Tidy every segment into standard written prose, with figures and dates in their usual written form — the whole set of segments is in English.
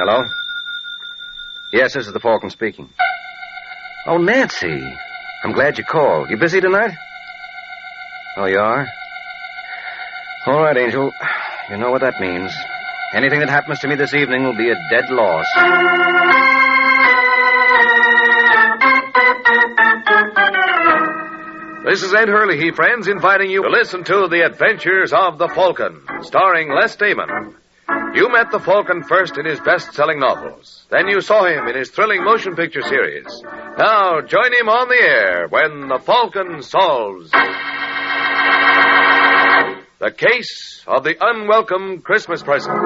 Hello? Yes, this is the Falcon speaking. Oh, Nancy. I'm glad you called. You busy tonight? Oh, you are? All right, Angel. You know what that means. Anything that happens to me this evening will be a dead loss. This is Ed Hurley, friends, inviting you to listen to The Adventures of the Falcon, starring Les Damon. You met the Falcon first in his best-selling novels. Then you saw him in his thrilling motion picture series. Now, join him on the air when the Falcon solves the case of the unwelcome Christmas present.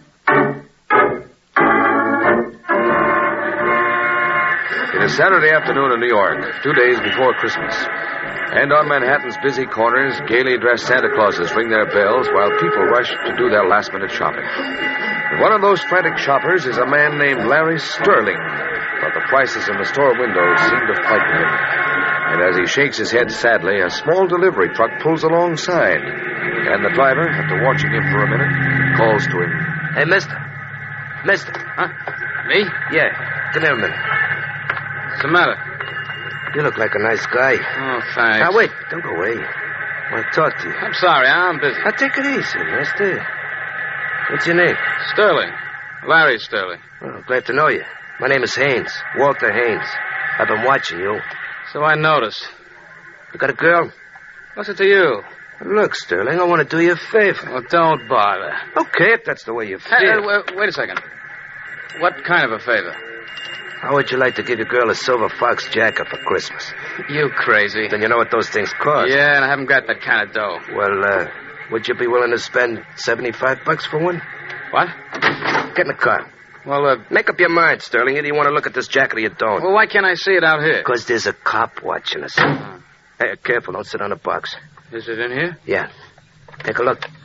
It is Saturday afternoon in New York, 2 days before Christmas. And on Manhattan's busy corners, gaily dressed Santa Clauses ring their bells while people rush to do their last-minute shopping. And one of those frantic shoppers is a man named Larry Sterling, but the prices in the store windows seem to frighten him. And as he shakes his head sadly, a small delivery truck pulls alongside. And the driver, after watching him for a minute, calls to him. Hey, mister. Mister. Huh? Me? Yeah. Come here a minute. What's the matter? You look like a nice guy. Oh, thanks. Now, wait. Don't go away. I want to talk to you. I'm sorry, I'm busy. Now, take it easy, mister. What's your name? Sterling. Larry Sterling. Well, glad to know you. My name is Haynes. Walter Haynes. I've been watching you. So I noticed. You got a girl? What's it to you? Look, Sterling, I want to do you a favor. Well, don't bother. Okay, if that's the way you feel. Hey, wait a second. What kind of a favor? How would you like to give your girl a silver fox jacket for Christmas? You crazy. Then you know what those things cost. Yeah, and I haven't got that kind of dough. Well, would you be willing to spend $75 for one? What? Get in the car. Well, make up your mind, Sterling. Either you want to look at this jacket or you don't. Well, why can't I see it out here? Because there's a cop watching us. Hey, careful. Don't sit on the box. Is it in here? Yeah. Take a look.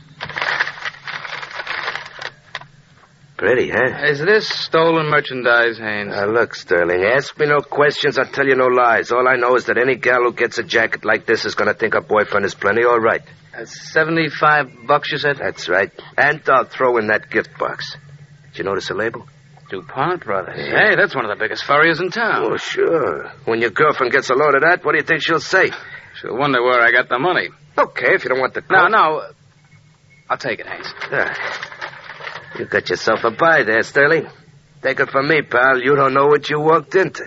Pretty, huh? Is this stolen merchandise, Haynes? Look, Sterling, ask me no questions, I'll tell you no lies. All I know is that any gal who gets a jacket like this is going to think her boyfriend is plenty all right. That's $75, you said? That's right. And I'll throw in that gift box. Did you notice the label? DuPont Brothers. Yeah. Hey, that's one of the biggest furriers in town. Oh, sure. When your girlfriend gets a load of that, what do you think she'll say? She'll wonder where I got the money. Okay, if you don't want the coat. No. I'll take it, Haynes. You got yourself a buy there, Sterling. Take it from me, pal. You don't know what you walked into.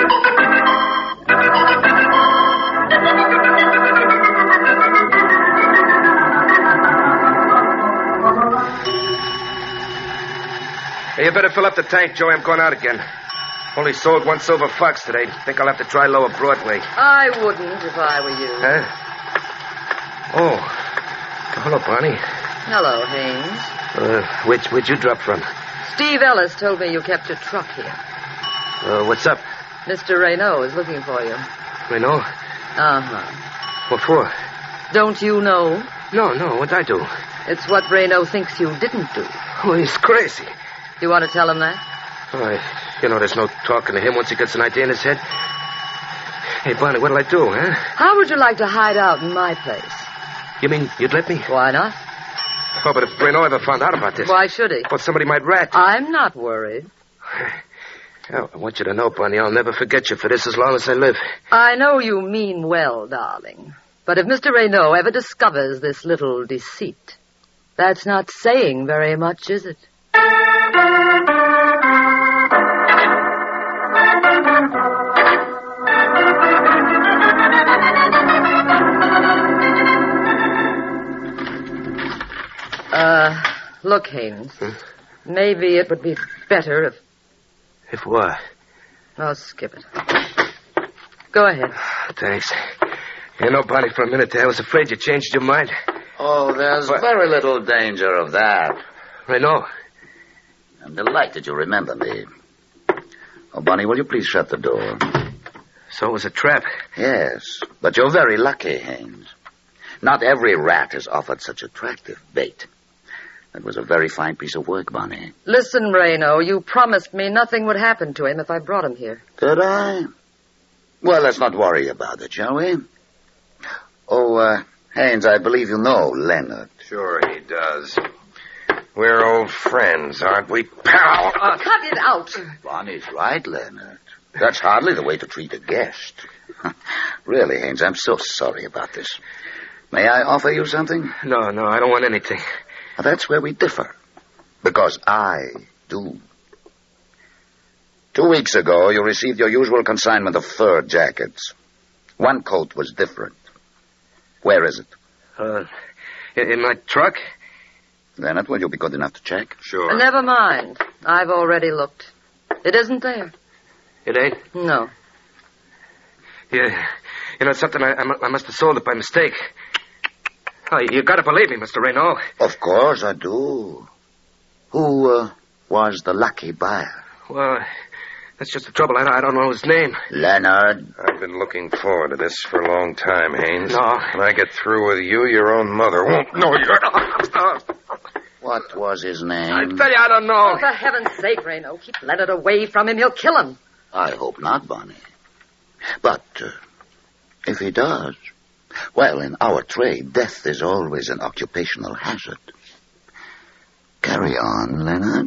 Hey, you better fill up the tank, Joey. I'm going out again. Only sold one silver fox today. Think I'll have to try Lower Broadway. I wouldn't if I were you. Huh? Oh. Hello, Barney. Hello, Haynes. Where'd you drop from? Steve Ellis told me you kept your truck here. What's up? Mr. Raynaud is looking for you. Raynaud? Uh-huh. What for? Don't you know? No, what'd I do? It's what Raynaud thinks you didn't do. Oh, he's crazy. You want to tell him that? You know, there's no talking to him once he gets an idea in his head. Hey, Barney, what'll I do, huh? How would you like to hide out in my place? You mean you'd let me? Why not? Oh, but if Raynaud ever found out about this... Why should he? Well, somebody might rat. I'm not worried. Oh, I want you to know, Barney, I'll never forget you for this as long as I live. I know you mean well, darling. But if Mr. Raynaud ever discovers this little deceit, that's not saying very much, is it? Look, Haynes. Maybe it would be better if... If what? I'll skip it. Go ahead. Thanks. You know, Barney, for a minute there, I was afraid you changed your mind. Oh, there's very little danger of that. Raynaud. I'm delighted you remember me. Oh, Bonnie, will you please shut the door? So it was a trap? Yes, but you're very lucky, Haynes. Not every rat is offered such attractive bait. That was a very fine piece of work, Bonnie. Listen, Raynaud, you promised me nothing would happen to him if I brought him here. Did I? Well, let's not worry about it, shall we? Oh, Haynes, I believe you know Leonard. Sure he does. We're old friends, aren't we, pal? Cut it out. Bonnie's right, Leonard. That's hardly the way to treat a guest. Really, Haynes, I'm so sorry about this. May I offer you something? No, I don't want anything. Well, that's where we differ. Because I do. 2 weeks ago, you received your usual consignment of fur jackets. One coat was different. Where is it? In my truck? Leonard, will you be good enough to check? Sure. Never mind. I've already looked. It isn't there. It ain't? No. Yeah. You know, it's something I must have sold it by mistake. Oh, you gotta believe me, Mr. Reno. Of course I do. Who was the lucky buyer? Well, that's just the trouble. I don't know his name. Leonard. I've been looking forward to this for a long time, Haynes. No. When I get through with you, your own mother won't know you. What was his name? I tell you, I don't know. Oh, for heaven's sake, Reno, keep Leonard away from him. He'll kill him. I hope not, Bonnie. But if he does, well, in our trade, death is always an occupational hazard. Carry on, Leonard.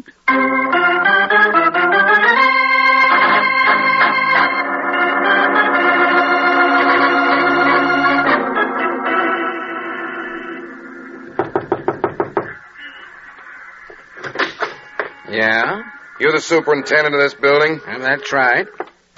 Yeah? You're the superintendent of this building? That's right.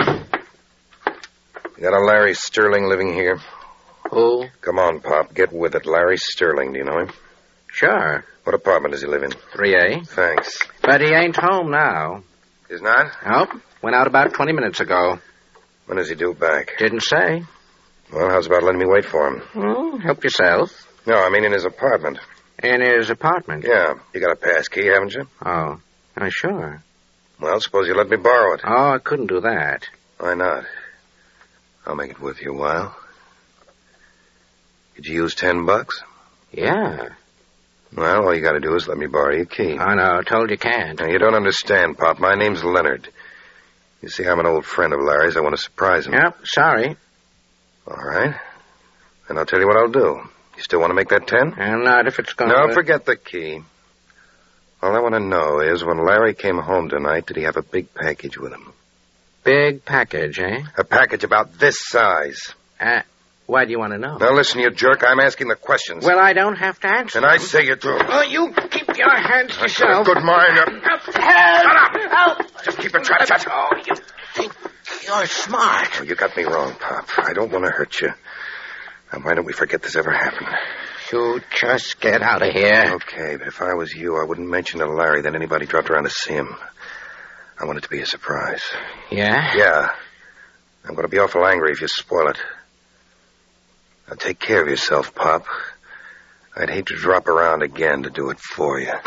You got a Larry Sterling living here? Who? Come on, Pop. Get with it. Larry Sterling. Do you know him? Sure. What apartment does he live in? 3A. Thanks. But he ain't home now. He's not? Nope. Went out about 20 minutes ago. When does he due back? Didn't say. Well, how's about letting me wait for him? Well, help yourself. No, I mean in his apartment. In his apartment? Yeah. You got a pass key, haven't you? Oh, sure. Well, suppose you let me borrow it. Oh, I couldn't do that. Why not? I'll make it worth your while. Could you use $10? Yeah. Well, all you got to do is let me borrow your key. I know. Told you can't. Now, you don't understand, Pop. My name's Leonard. You see, I'm an old friend of Larry's. I want to surprise him. Yep, sorry. All right. Then I'll tell you what I'll do. You still want to make that 10? And not if it's going No, forget the key. All I want to know is when Larry came home tonight, did he have a big package with him? Big package, eh? A package about this size. Why do you want to know? Now, listen, you jerk. I'm asking the questions. Well, I don't have to answer And I say you do. Oh, you keep your hands to I've got a yourself. good mind. Shut up! Just keep it shut. Oh, you think you're smart. Oh, you got me wrong, Pop. I don't want to hurt you. Now, why don't we forget this ever happened? You just get out of here. Okay, but if I was you, I wouldn't mention to Larry that anybody dropped around to see him. I want it to be a surprise. Yeah? Yeah. I'm going to be awful angry if you spoil it. Now, take care of yourself, Pop. I'd hate to drop around again to do it for you.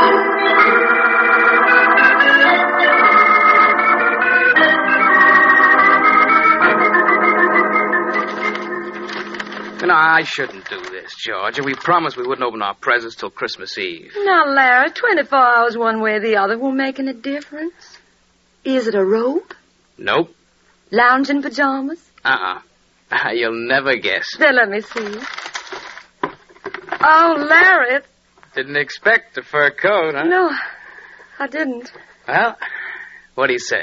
You know, I shouldn't do this, Georgia. We promised we wouldn't open our presents till Christmas Eve. Now, Larry, 24 hours one way or the other won't make any difference. Is it a robe? Nope. Lounging pajamas? You'll never guess. Then let me see. Oh, Larry. Didn't expect a fur coat, huh? No, I didn't. Well, what do you say?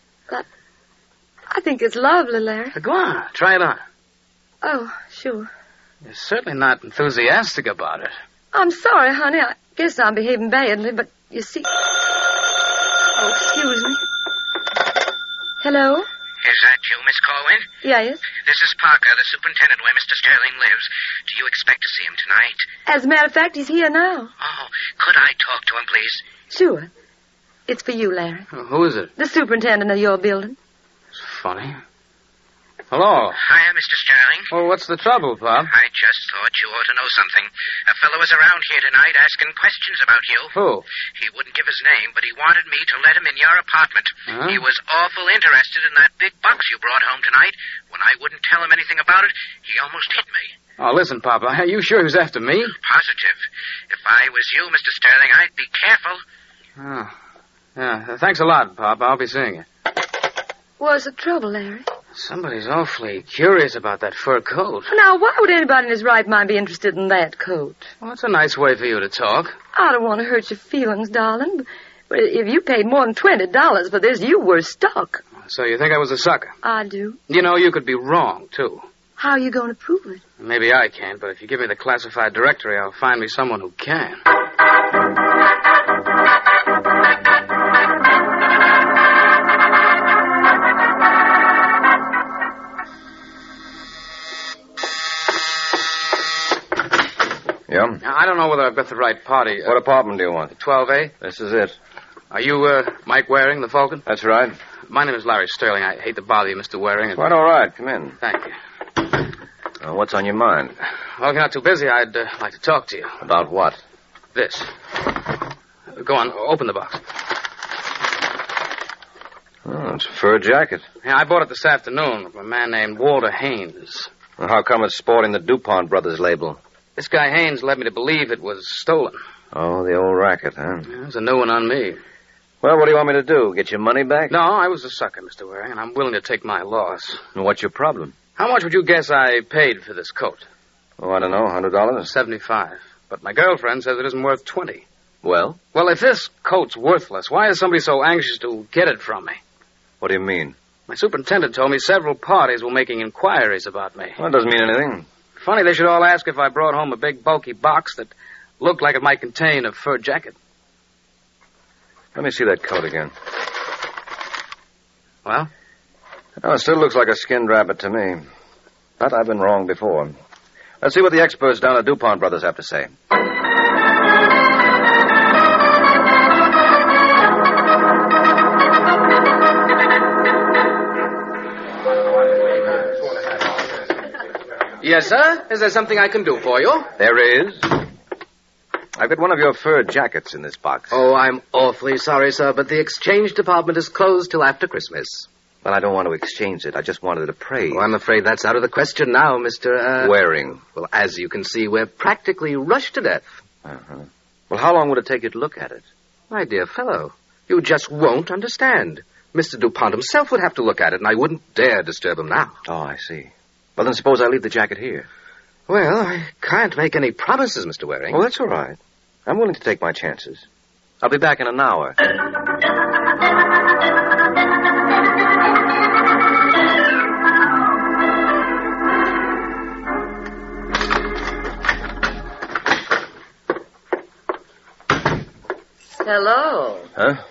I think it's lovely, Larry. Go on, try it on. Oh, sure. You're certainly not enthusiastic about it. I'm sorry, honey. I guess I'm behaving badly, but you see... Oh, excuse me. Hello? Is that you, Miss Corwin? Yes. This is Parker, the superintendent where Mr. Sterling lives. Do you expect to see him tonight? As a matter of fact, he's here now. Oh, could I talk to him, please? Sure. It's for you, Larry. Who is it? The superintendent of your building. It's funny. Hello. Hiya, Mr. Sterling. Well, what's the trouble, Pop? I just thought you ought to know something. A fellow was around here tonight asking questions about you. Who? He wouldn't give his name, but he wanted me to let him in your apartment. Huh? He was awful interested in that big box you brought home tonight. When I wouldn't tell him anything about it, he almost hit me. Oh, listen, Pop, are you sure he was after me? Positive. If I was you, Mr. Sterling, I'd be careful. Oh. Yeah, thanks a lot, Pop. I'll be seeing you. What's the trouble, Larry? Somebody's awfully curious about that fur coat. Now, why would anybody in his right mind be interested in that coat? Well, that's a nice way for you to talk. I don't want to hurt your feelings, darling, but if you paid more than $20 for this, you were stuck. So you think I was a sucker? I do. You know, you could be wrong, too. How are you going to prove it? Maybe I can't, but if you give me the classified directory, I'll find me someone who can. Yeah? Now, I don't know whether I've got the right party. What apartment do you want? 12A? This is it. Are you, Mike Waring, the Falcon? That's right. My name is Larry Sterling. I hate to bother you, Mr. Waring. Quite all right. Come in. Thank you. What's on your mind? Well, if you're not too busy, I'd like to talk to you. About what? This. Go on, open the box. Oh, it's a fur jacket. Yeah, I bought it this afternoon from a man named Walter Haynes. Well, how come it's sporting the DuPont Brothers label? This guy Haynes led me to believe it was stolen. Oh, the old racket, huh? Yeah, there's a new one on me. Well, what do you want me to do? Get your money back? No, I was a sucker, Mr. Waring, and I'm willing to take my loss. And what's your problem? How much would you guess I paid for this coat? Oh, I don't know, $100? 75. But my girlfriend says it isn't worth 20. Well? Well, if this coat's worthless, why is somebody so anxious to get it from me? What do you mean? My superintendent told me several parties were making inquiries about me. Well, it doesn't mean anything. Funny they should all ask if I brought home a big, bulky box that looked like it might contain a fur jacket. Let me see that coat again. Well? Oh, it still looks like a skinned rabbit to me. But I've been wrong before. Let's see what the experts down at DuPont Brothers have to say. Yes, sir? Is there something I can do for you? There is. I've got one of your fur jackets in this box. Oh, I'm awfully sorry, sir, but the exchange department is closed till after Christmas. Well, I don't want to exchange it. I just wanted to praise. Oh, I'm afraid that's out of the question now, Mr. Waring. Well, as you can see, we're practically rushed to death. Uh-huh. Well, how long would it take you to look at it? My dear fellow, you just won't understand. Mr. DuPont himself would have to look at it, and I wouldn't dare disturb him now. Oh, I see. Well, then suppose I leave the jacket here. Well, I can't make any promises, Mr. Waring. Oh, that's all right. I'm willing to take my chances. I'll be back in an hour. Hello. Huh?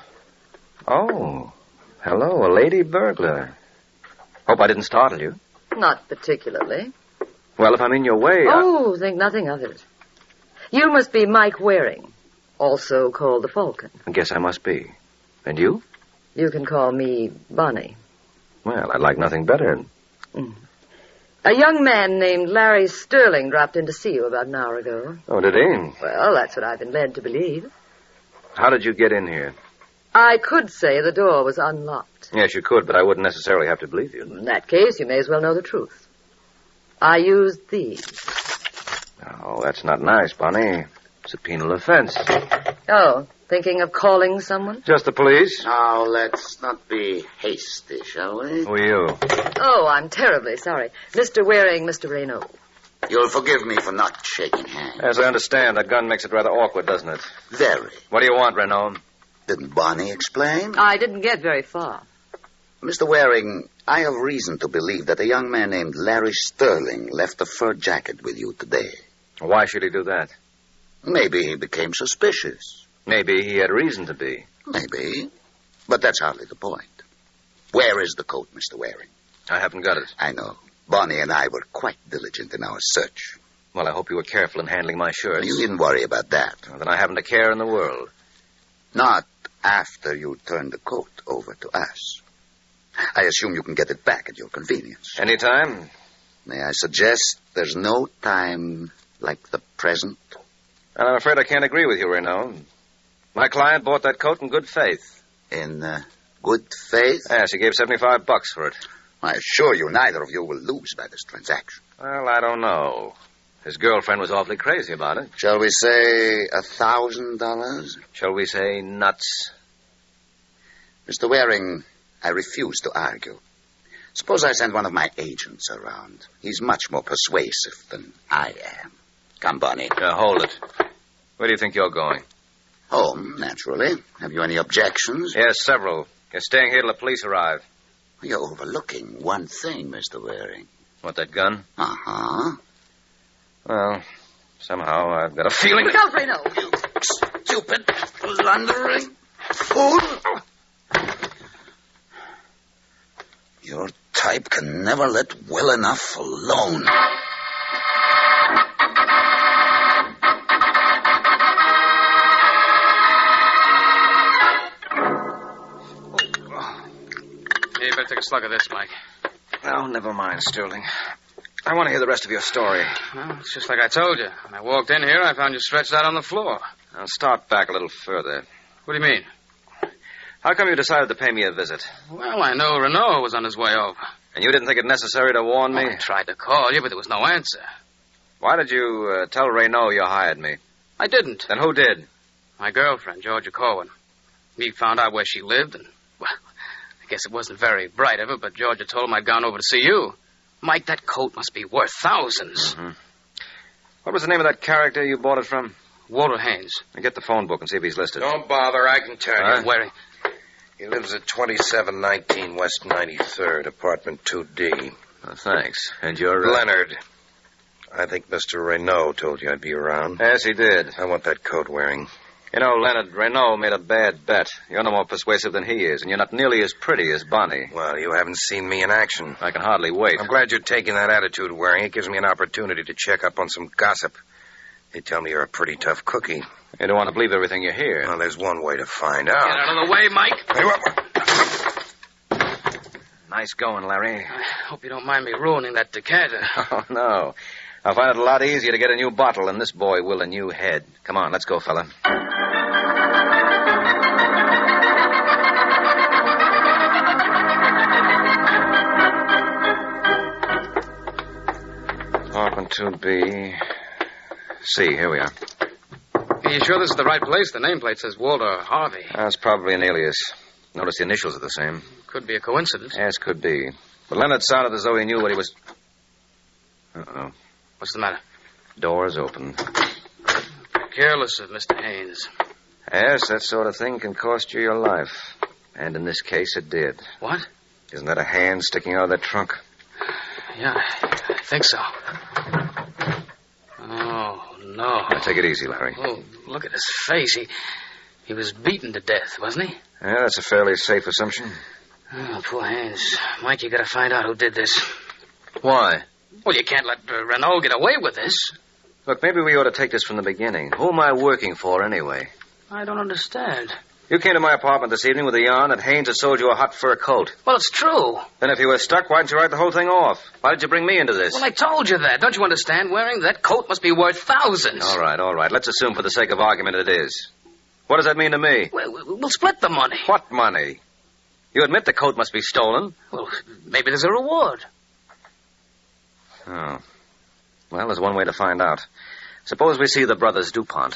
Oh, hello, a lady burglar. Hope I didn't startle you. Not particularly. Well, if I'm in your way... Oh, think nothing of it. You must be Mike Waring, also called the Falcon. I guess I must be. And you? You can call me Bonnie. Well, I'd like nothing better. A young man named Larry Sterling dropped in to see you about an hour ago. Oh, did he? Well, that's what I've been led to believe. How did you get in here? I could say the door was unlocked. Yes, you could, but I wouldn't necessarily have to believe you. In that case, you may as well know the truth. I used these. Oh, that's not nice, Bonnie. It's a penal offense. Oh, thinking of calling someone? Just the police? Now, let's not be hasty, shall we? Who are you? Oh, I'm terribly sorry. Mr. Waring, Mr. Raynaud. You'll forgive me for not shaking hands. As I understand, that gun makes it rather awkward, doesn't it? Very. What do you want, Renault? Didn't Bonnie explain? I didn't get very far. Mr. Waring, I have reason to believe that a young man named Larry Sterling left a fur jacket with you today. Why should he do that? Maybe he became suspicious. Maybe he had reason to be. Maybe. But that's hardly the point. Where is the coat, Mr. Waring? I haven't got it. I know. Bonnie and I were quite diligent in our search. Well, I hope you were careful in handling my shirts. You needn't worry about that. Well, then I haven't a care in the world. Not after you turn the coat over to us. I assume you can get it back at your convenience. Anytime? May I suggest there's no time like the present? I'm afraid I can't agree with you, Renault. My client bought that coat in good faith. In good faith? Yes, he gave $75 for it. I assure you neither of you will lose by this transaction. Well, I don't know. His girlfriend was awfully crazy about it. Shall we say $1,000? Shall we say nuts? Mr. Waring, I refuse to argue. Suppose I send one of my agents around. He's much more persuasive than I am. Come, Bonnie. Hold it. Where do you think you're going? Home, naturally. Have you any objections? Yes, several. You're staying here till the police arrive. You're overlooking one thing, Mr. Waring. What, that gun? Uh-huh. Well, somehow I've got a feeling... Look out, Reno! You stupid, blundering fool! Your type can never let well enough alone. You better take a slug of this, Mike. Oh, never mind, Sterling. I want to hear the rest of your story. Well, it's just like I told you. When I walked in here, I found you stretched out on the floor. I'll start back a little further. What do you mean? How come you decided to pay me a visit? Well, I know Renault was on his way over. And you didn't think it necessary to warn me? I tried to call you, but there was no answer. Why did you tell Raynaud you hired me? I didn't. Then who did? My girlfriend, Georgia Corwin. He found out where she lived, and, well, I guess it wasn't very bright of her, but Georgia told him I'd gone over to see you. Mike, that coat must be worth thousands. Mm-hmm. What was the name of that character you bought it from? Walter Haynes. Now get the phone book and see if he's listed. Don't bother, I can tell you. Waring. He lives at 2719 West 93rd, apartment 2D. Oh, thanks. And you're... Leonard. I think Mr. Raynaud told you I'd be around. Yes, he did. I want that coat wearing. You know, Leonard, Raynaud made a bad bet. You're no more persuasive than he is, and you're not nearly as pretty as Bonnie. Well, you haven't seen me in action. I can hardly wait. I'm glad you're taking that attitude, Waring. It gives me an opportunity to check up on some gossip. They tell me you're a pretty tough cookie. You don't want to believe everything you hear. Well, there's one way to find out. Get out of the way, Mike. Hey, what? Nice going, Larry. I hope you don't mind me ruining that decanter. Oh, no. I'll find it a lot easier to get a new bottle than this boy will a new head. Come on, let's go, fella. Apartment 2B. C, here we are. Are you sure this is the right place? The nameplate says Walter Harvey. That's probably an alias. Notice the initials are the same. Could be a coincidence. Yes, could be. But Leonard sounded as though he knew what he was... Uh-oh. What's the matter? Door's open. Careless of Mr. Haynes. Yes, that sort of thing can cost you your life. And in this case, it did. What? Isn't that a hand sticking out of that trunk? Yeah, I think so. Oh, no. Now, take it easy, Larry. Oh, look at his face. He was beaten to death, wasn't he? Yeah, that's a fairly safe assumption. Oh, poor Haynes. Mike, you gotta find out who did this. Why? Well, you can't let Renault get away with this. Look, maybe we ought to take this from the beginning. Who am I working for, anyway? I don't understand. You came to my apartment this evening with the yarn that Haynes had sold you a hot fur coat. Well, it's true. Then if you were stuck, why didn't you write the whole thing off? Why did you bring me into this? Well, I told you that. Don't you understand, Waring? That coat must be worth thousands. All right. Let's assume for the sake of argument it is. What does that mean to me? We'll split the money. What money? You admit the coat must be stolen? Well, maybe there's a reward. Oh. Well, there's one way to find out. Suppose we see the brothers DuPont.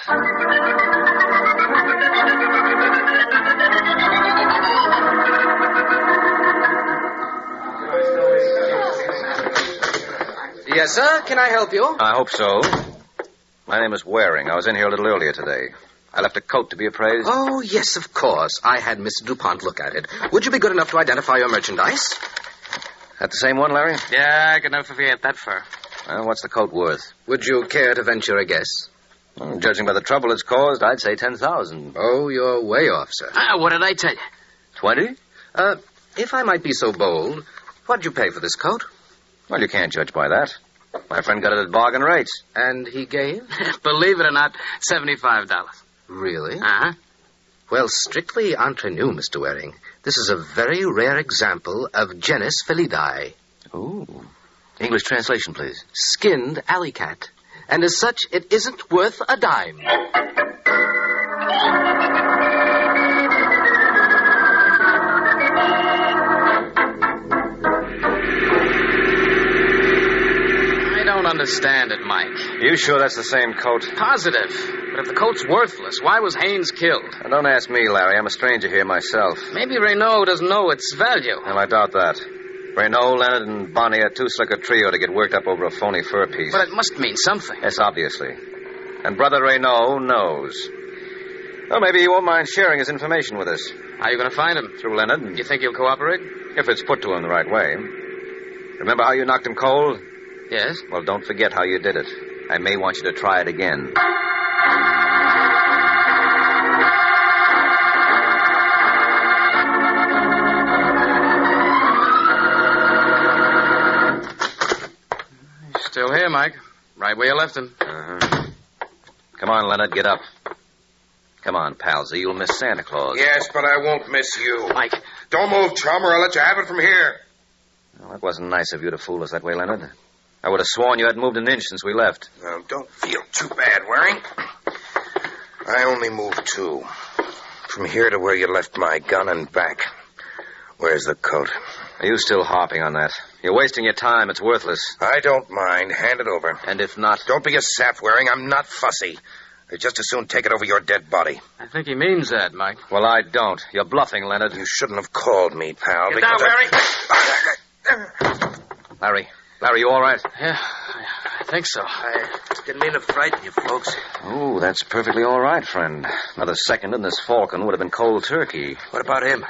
Yes, sir. Can I help you? I hope so. My name is Waring. I was in here a little earlier today. I left a coat to be appraised. Oh, yes, of course. I had Mr. DuPont look at it. Would you be good enough to identify your merchandise? That the same one, Larry? Yeah, I could never forget that fur. Well, what's the coat worth? Would you care to venture a guess? Well, judging by the trouble it's caused, I'd say 10,000. Oh, you're way off, sir. What did I tell you? 20? If I might be so bold, what'd you pay for this coat? Well, you can't judge by that. My friend got it at bargain rates. And he gave? Believe it or not, $75. Really? Uh-huh. Well, strictly entre nous, Mr. Waring, this is a very rare example of genus felidae. Ooh. English translation, please. Skinned alley cat. And as such, it isn't worth a dime. I don't understand it, Mike. You sure that's the same coat? Positive. But if the coat's worthless, why was Haynes killed? Now, don't ask me, Larry. I'm a stranger here myself. Maybe Raynaud doesn't know its value. Well, I doubt that. Renault, Leonard, and Bonnie are too slick a trio to get worked up over a phony fur piece. But it must mean something. Yes, obviously. And Brother Renault knows. Well, maybe he won't mind sharing his information with us. How are you going to find him? Through Leonard. You think he'll cooperate? If it's put to him the right way. Remember how you knocked him cold? Yes. Well, don't forget how you did it. I may want you to try it again. Still here, Mike. Right where you left him. Uh-huh. Come on, Leonard, get up. Come on, pals, or you'll miss Santa Claus. Yes, but I won't miss you. Mike. Don't move, chum, or I'll let you have it from here. Well, it wasn't nice of you to fool us that way, Leonard. I would have sworn you hadn't moved an inch since we left. Now, don't feel too bad, Waring. I only moved 2. From here to where you left my gun and back. Where's the coat? Are you still harping on that? You're wasting your time. It's worthless. I don't mind. Hand it over. And if not... Don't be a sap, Waring. I'm not fussy. I'd just as soon take it over your dead body. I think he means that, Mike. Well, I don't. You're bluffing, Leonard. You shouldn't have called me, pal. Get down, Larry, you all right? Yeah, I think so. I didn't mean to frighten you, folks. Oh, that's perfectly all right, friend. Another second and this falcon would have been cold turkey. What about him?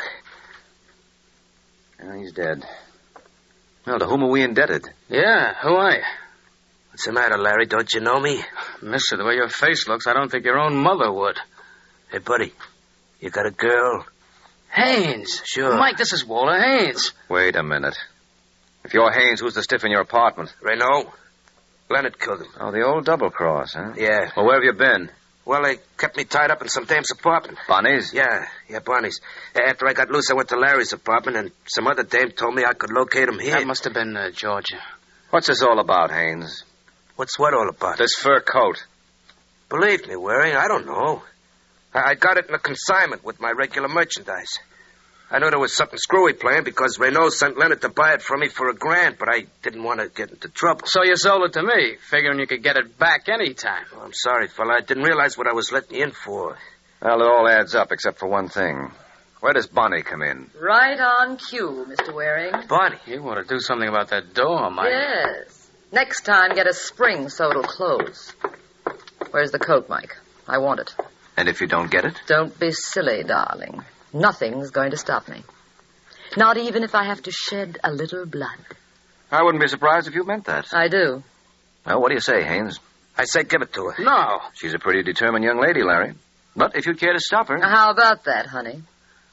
He's dead. Well, to whom are we indebted? Yeah, who are you? What's the matter, Larry? Don't you know me? Mister, the way your face looks, I don't think your own mother would. Hey, buddy, you got a girl? Haynes. Sure. Mike, this is Walter Haynes. Wait a minute. If you're Haynes, who's the stiff in your apartment? Renault. Leonard killed him. Oh, the old double cross, huh? Yeah. Well, where have you been? Well, they kept me tied up in some dame's apartment. Bonnie's? Yeah, Bonnie's. After I got loose, I went to Larry's apartment, and some other dame told me I could locate him here. That must have been Georgia. What's this all about, Haynes? What's what all about? This fur coat. Believe me, Waring, I don't know. I got it in a consignment with my regular merchandise. I knew there was something screwy playing because Renault sent Leonard to buy it from me for $1,000, but I didn't want to get into trouble. So you sold it to me, figuring you could get it back any time. Oh, I'm sorry, fella. I didn't realize what I was letting you in for. Well, it all adds up except for one thing. Where does Bonnie come in? Right on cue, Mr. Waring. Bonnie. You want to do something about that door, Mike. Yes. Next time, get a spring so it'll close. Where's the coat, Mike? I want it. And if you don't get it? Don't be silly, darling. Nothing's going to stop me. Not even if I have to shed a little blood. I wouldn't be surprised if you meant that. I do. Well, what do you say, Haynes? I say give it to her. No. She's a pretty determined young lady, Larry. But if you'd care to stop her... How about that, honey?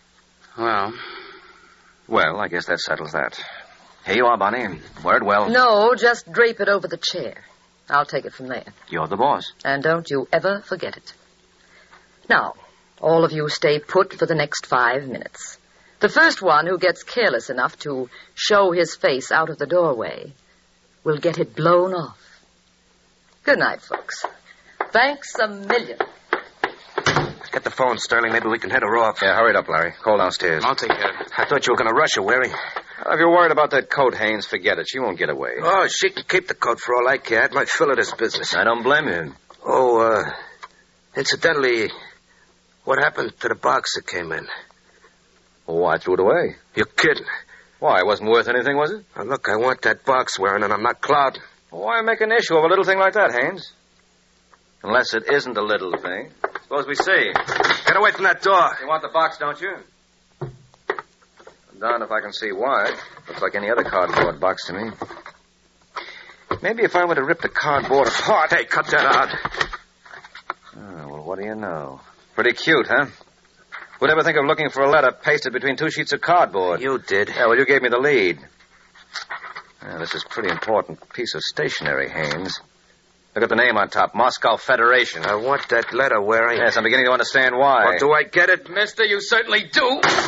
Well, I guess that settles that. Here you are, Bonnie. Wear it well. No, just drape it over the chair. I'll take it from there. You're the boss. And don't you ever forget it. Now, all of you stay put for the next 5 minutes. The first one who gets careless enough to show his face out of the doorway will get it blown off. Good night, folks. Thanks a million. Get the phone, Sterling. Maybe we can head her off. Yeah, hurry it up, Larry. Call downstairs. I'll take care of it. I thought you were going to rush her, Waring. If you're worried about that coat, Haynes, forget it. She won't get away. Oh, she can keep the coat for all I care. It might fill of this business. I don't blame you. Oh, incidentally, what happened to the box that came in? Oh, I threw it away. You're kidding. Why, it wasn't worth anything, was it? Now, look, I want that box, Waring, and I'm not clouding. Why make an issue of a little thing like that, Haynes? Unless it isn't a little thing. Suppose we see. Get away from that door. You want the box, don't you? I'm darned if I can see why. Looks like any other cardboard box to me. Maybe if I were to rip the cardboard apart... Hey, cut that out. Oh, well, what do you know? Pretty cute, huh? Who'd ever think of looking for a letter pasted between 2 sheets of cardboard? You did. Yeah, well, you gave me the lead. This is a pretty important piece of stationery, Haynes. Look at the name on top, Moscow Federation. I want that letter, Waring. Yes, I'm beginning to understand why. Well, do I get it? Mister, you certainly do.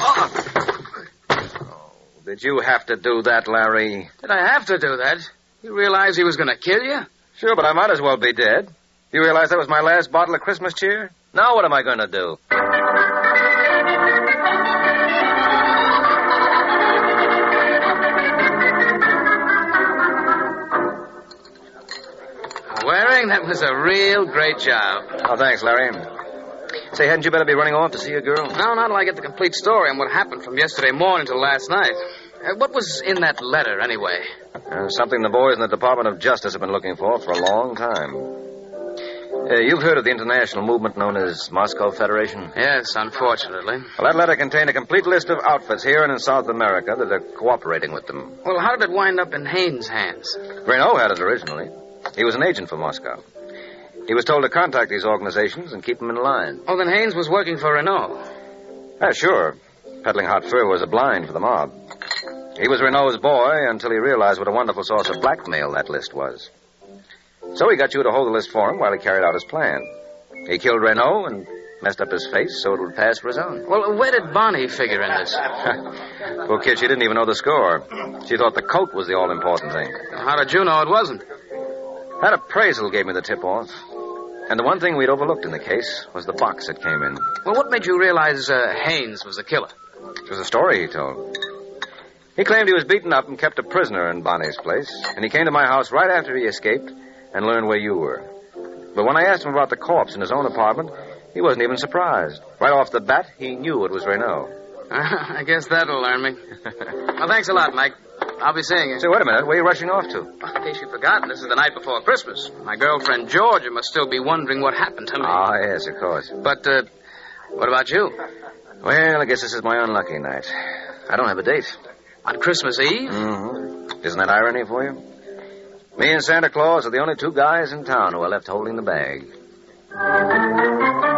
Oh, did you have to do that, Larry? Did I have to do that? You realize he was going to kill you? Sure, but I might as well be dead. You realize that was my last bottle of Christmas cheer? Now what am I going to do? Waring, that was a real great job. Oh, thanks, Larry. Say, hadn't you better be running off to see your girl? No, not till I get the complete story on what happened from yesterday morning till last night. What was in that letter, anyway? Something the boys in the Department of Justice have been looking for a long time. You've heard of the international movement known as Moscow Federation? Yes, unfortunately. Well, that letter contained a complete list of outfits here and in South America that are cooperating with them. Well, how did it wind up in Haynes' hands? Renault had it originally. He was an agent for Moscow. He was told to contact these organizations and keep them in line. Oh, then Haynes was working for Renault. Yeah, sure. Peddling hot fur was a blind for the mob. He was Renault's boy until he realized what a wonderful source of blackmail that list was. So he got you to hold the list for him while he carried out his plan. He killed Renault and messed up his face so it would pass for his own. Well, where did Bonnie figure in this? Poor kid, she didn't even know the score. She thought the coat was the all-important thing. How did you know it wasn't? That appraisal gave me the tip-off. And the one thing we'd overlooked in the case was the box that came in. Well, what made you realize Haynes was the killer? It was a story he told. He claimed he was beaten up and kept a prisoner in Bonnie's place, and he came to my house right after he escaped and learned where you were. But when I asked him about the corpse in his own apartment, he wasn't even surprised. Right off the bat, he knew it was Renault. I guess that'll learn me. Well, thanks a lot, Mike. I'll be seeing you. Say, wait a minute. Where are you rushing off to? In case you've forgotten, this is the night before Christmas. My girlfriend Georgia must still be wondering what happened to me. Ah, yes, of course. But, what about you? Well, I guess this is my unlucky night. I don't have a date. On Christmas Eve? Mm-hmm. Isn't that irony for you? Me and Santa Claus are the only two guys in town who are left holding the bag.